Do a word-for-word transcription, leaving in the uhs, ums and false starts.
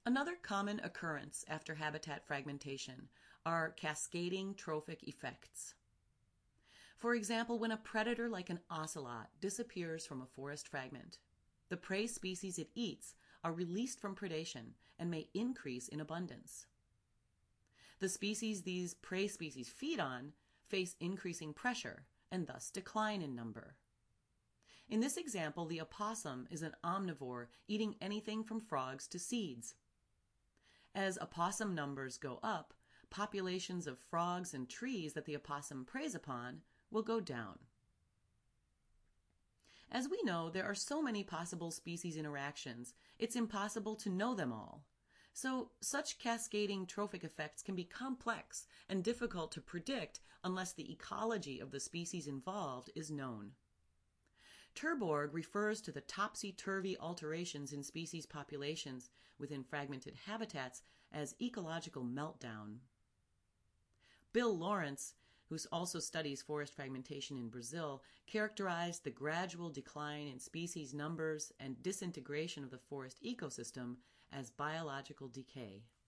Another common occurrence after habitat fragmentation are cascading trophic effects. For example, when a predator like an ocelot disappears from a forest fragment, the prey species it eats are released from predation and may increase in abundance. The species these prey species feed on face increasing pressure and thus decline in number. In this example, the opossum is an omnivore eating anything from frogs to seeds. As opossum numbers go up, populations of frogs and trees that the opossum preys upon will go down. As we know, there are so many possible species interactions, it's impossible to know them all. So such cascading trophic effects can be complex and difficult to predict unless the ecology of the species involved is known. Terborg refers to the topsy-turvy alterations in species populations within fragmented habitats as ecological meltdown. Bill Lawrence, who also studies forest fragmentation in Brazil, characterized the gradual decline in species numbers and disintegration of the forest ecosystem as biological decay.